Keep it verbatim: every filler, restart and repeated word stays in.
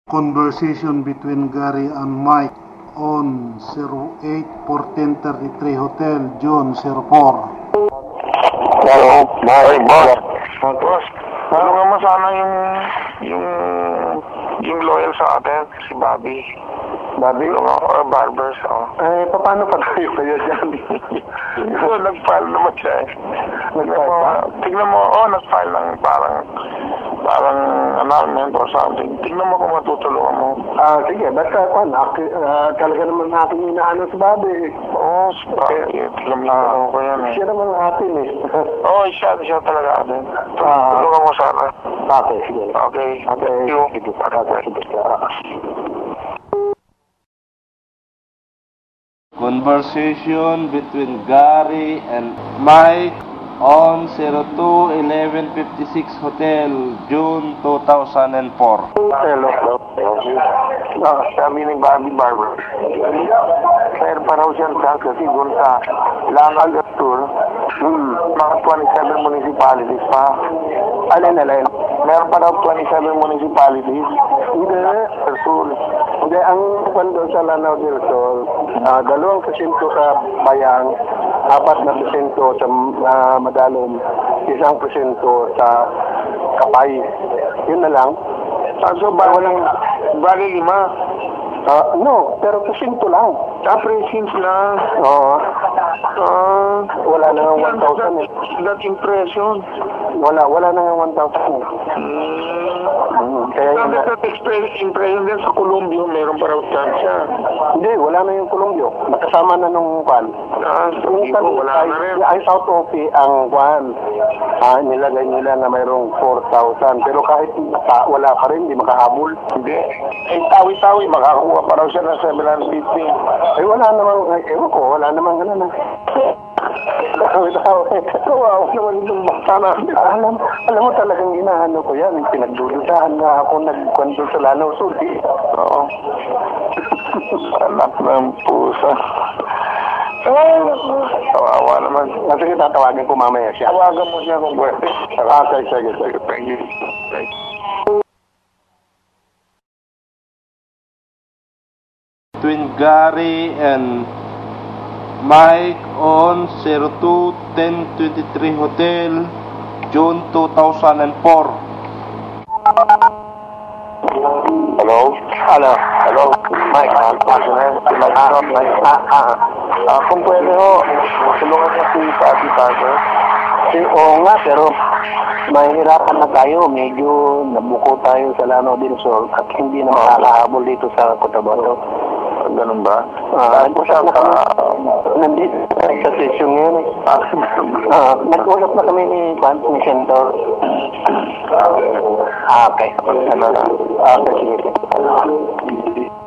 Conversation between Gary and Mike on zero eight fourteen thirty-three Hotel, June zero four. Hello, Mike, boss. Boss, tulungan mo sana yung, yung, yung loyal sa atin, si Bobby. Bobby? Tulungan ko, or Barbers, oh. Eh, paano pa tayo kaya dyan? So, nag-file naman siya eh. Nag-file pa? Tignan mo, oh, nag-file ng parang, parang annulment or something. Tignan mo kung matutulungan mo. Ah, sige. Basta, kwan, uh, talaga naman natin inaano si Bobby. Oo, oh, si Bobby. Tignan mo ko yan eh. Siya naman atin eh. Oo, oh, siya, siya talaga atin. Tulungan mo sana. Okay, sige. Okay. Okay. Thank you. Conversation between Gary and Mike on zero two eleven fifty-six Hotel, June two thousand four. Hello. No, sabi ni Bobby Barber. Sir, pa raw siya sa kasi doon sa Langal Tour. Hmm, mga twenty-seven municipalities pa. Alin, alin? Meron pa raw twenty-seven municipalities. Hindi. Sul. Hindi, ang kwento sa Lanao del Sol, uh, dalawang presinto sa Bayang, apat na presinto sa uh, Madalom, isang presinto sa Kapay. Yun na lang. Ah, so, ba, walang, bali lima? Uh, no, pero presinto lang. Ah, presinto lang. Oo. Uh, wala na nga one thousand eh. That impression. Wala, wala na nga one thousand eh. Hmm. Kaya yun na. That impression din sa Columbio, meron pa raw siya. Hindi, wala na yung Columbio. Nakasama na nung kwan. Ah, so yung ko, wala na rin. Ay, South Opi ang kwan. Ah, nilagay nila na mayroong four thousand. Pero kahit maka, wala pa rin, hindi makahabol. Hindi. Eh, tawi-tawi, makakuha pa raw siya ng seven hundred fifty. Ay, wala namang, ay, ewan ko, wala namang gano'n na. Tawi-tawi. Wow, naman itong baka na. Alam, alam mo talagang inaano ko yan. Pinagdududahan na ako nagkwento sa Lanao Sur. Oo. Anak ng pusa. Ay, kawawa naman. Sige, tatawagin ko mamaya siya. Tawagan mo siya kung pwede. Ah, sige, sige, sige. Thank you. Thank you. Between Gary and Mike on zero two ten twenty-three Hotel, June two thousand four. Hello? Hello? Hello? Mike, ah, ah, Mike, ah, ah, ah, kung pwede ho, tulungan niya si Bobby Barber. Si, oo nga, pero mahihirapan na tayo. Medyo nabuko tayo sa Lanao del Sol at hindi na makakahabol dito sa Cotabato. Ganun ba? Ah, nag-usap na kami. Nandito sa session ngayon eh. Ah, nag-usap na kami ni Juan, ni Sentor. Ah, okay. Ano na? Ah, okay, sige.